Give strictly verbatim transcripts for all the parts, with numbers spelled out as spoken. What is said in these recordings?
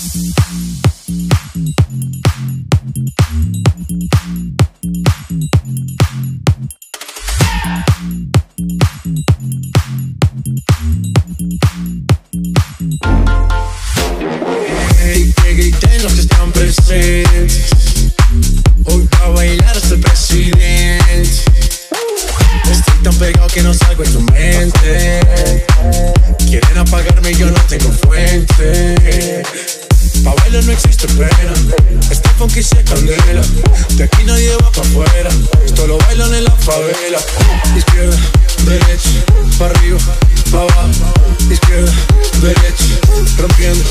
Hey, que griten los que están presentes. Hoy va a bailar hasta el presidente. Estoy tan pegado que no salgo en tu mente. Quieren apagarme y yo no tengo fuente. Pa' bailar no existe pena. Este funky se candela. De aquí nadie va pa' afuera. Esto lo bailan en la favela. Izquierda, derecha, pa' arriba, pa' abajo. Izquierda, derecha, rompiendo.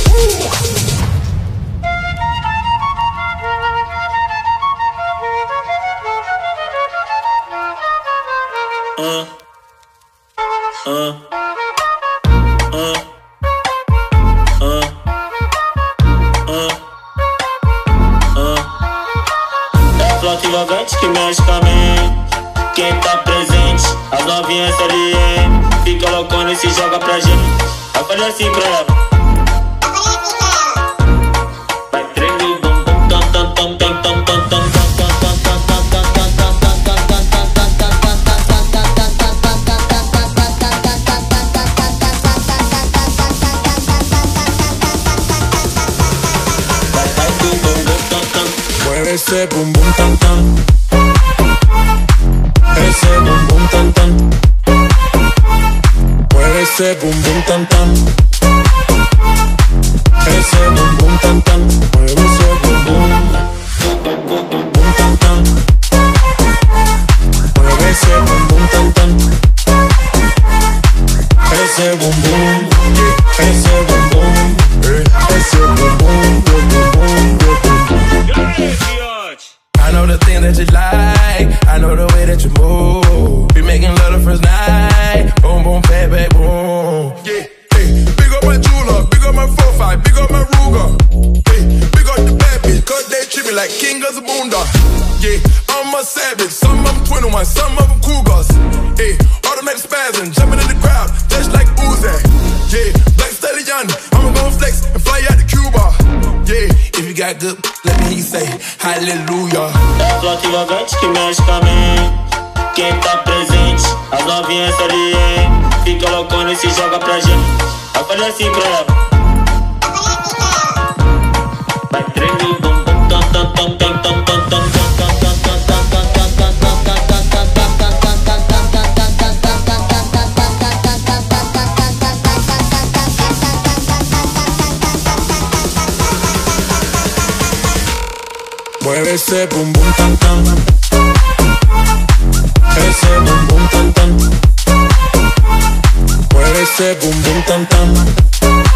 Uh, uh, uh, uh, uh, uh. É flota envolvente que mexe com a mente. Quem tá presente, as novinhas ali, fica loucona e se joga pra gente. Eu falei assim pra ela. Vai treme o bumbum, tam tam tam tam tam tam tam. Ese bum bum tan tan. Ese bum bum tan tan. Mueve ese bum bum tan tan. Ese bum bum tan tan. Mueve ese bum bum. Bum tan tan. Mueve ese bum bum tan tan. Ese bum bum. Ese bum bum. Ese bum bum. Bum bum bum. I know the thing that you like, I know the way that you move. Be making love the first night, boom boom bad bad boom. Yeah, hey, big up my jeweler, big up my four five, big up my Ruger. Hey, big up the bad bitch, cause they treat me like king of the boondock. Yeah, I'm a savage, some of them twenty-one, some of them cougars. Hey, automatic spasm, jumping in the crowd, just like Uzi. Yeah, Black Stallion, I'ma go flex and fly out to Cuba. Yeah, if you got good, let me hear you say hallelujah. É flota envolvente que mexe com a mente. Quem tá presente, as novinhas ali, fica loucona e se joga pra gente. Eu falei assim pra ela. Vai tremer o bumbum, tam tam tam tam tam tam tam. Mueve ese bum bum tan tan. Ese bum bum tan tan. Mueve ese bum bum tan tan.